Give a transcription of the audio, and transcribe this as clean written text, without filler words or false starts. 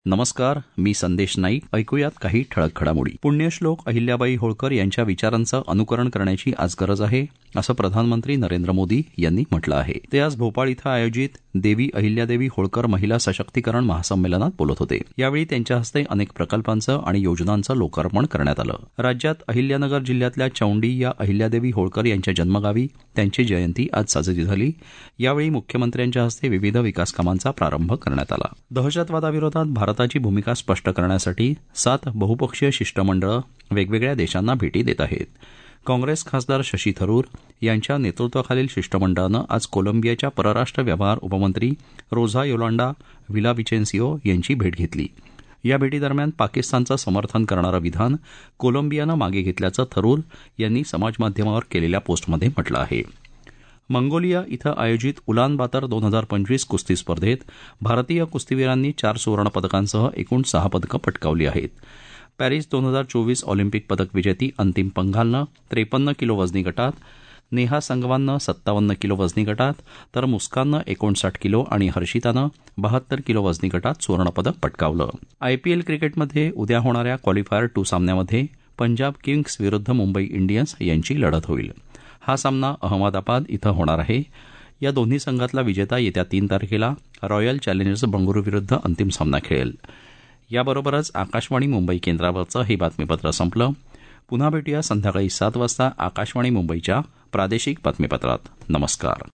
नमस्कार, मी संदेश नाईक. ऐकूयात काही ठळक घडामोडी. पुण्यश्लोक अहिल्याबाई होळकर यांच्या विचारांचं अनुकरण करण्याची आज गरज आहे, असं प्रधानमंत्री नरेंद्र मोदी यांनी म्हटलं आहे. ते आज भोपाळ इथं आयोजित देवी अहिल्यादेवी होळकर महिला सशक्तीकरण महासंमेलनात बोलत होते. यावेळी त्यांच्या हस्ते अनेक प्रकल्पांचं आणि योजनांचं लोकार्पण करण्यात आलं. राज्यात अहिल्यानगर जिल्ह्यातल्या चौंडी या अहिल्यादेवी होळकर यांच्या जन्मगावी त्यांची जयंती आज साजरी झाली. यावेळी मुख्यमंत्र्यांच्या हस्ते विविध विकास कामांचा प्रारंभ करण्यात आला. दहशतवादाविरोधात भारताची भूमिका स्पष्ट करण्यासाठी 7 बहुपक्षीय शिष्टमंडळं वेगवेगळ्या देशांना भेटी देत आहेत. काँग्रेस खासदार शशी थरूर यांच्या नेतृत्वाखालील शिष्टमंडळानं आज कोलंबियाच्या परराष्ट्र व्यवहार उपमंत्री रोझा योलांडा विलाविचेन्सियो यांची भेट घेतली. या भेटीदरम्यान पाकिस्तानचं समर्थन करणारं विधान कोलंबियानं मागे घेतल्याचं थरूर यांनी समाजमाध्यमावर केलेल्या पोस्टमध्ये म्हटलं आहे. मंगोलिया इथं आयोजित उलान बातर 2025 कुस्ती स्पर्धेत भारतीय कुस्तीवीरांनी 4 सुवर्णपदकांसह एकूण 6 पदकं पटकावली आहेत. पॅरिस 2024 ऑलिम्पिक पदक विजेती अंतिम पंघालनं 53 किलो वजनी गटात, नेहा संगवाननं 57 किलो वजनी गटात, तर मुस्काननं 59 किलो आणि हर्षितानं 72 किलो वजनी गटात सुवर्णपदक पटकावलं. IPL क्रिकेटमध्ये उद्या होणाऱ्या क्वालिफायर 2 सामन्यामध्ये पंजाब किंग्स विरुद्ध मुंबई इंडियन्स यांची लढत होईल. हा सामना अहमदाबाद इथं होणार आहे. या दोन्ही संघातला विजेता येत्या 3 तारखेला रॉयल चॅलेंजर्स बंगळुरू विरुद्ध अंतिम सामना खेळेल. याबरोबरच आकाशवाणी मुंबई केंद्रावरचं हे बातमीपत्र संपलं. पुन्हा भेटूया संध्याकाळी 7 वाजता आकाशवाणी मुंबईच्या प्रादेशिक बातमीपत्रात. नमस्कार.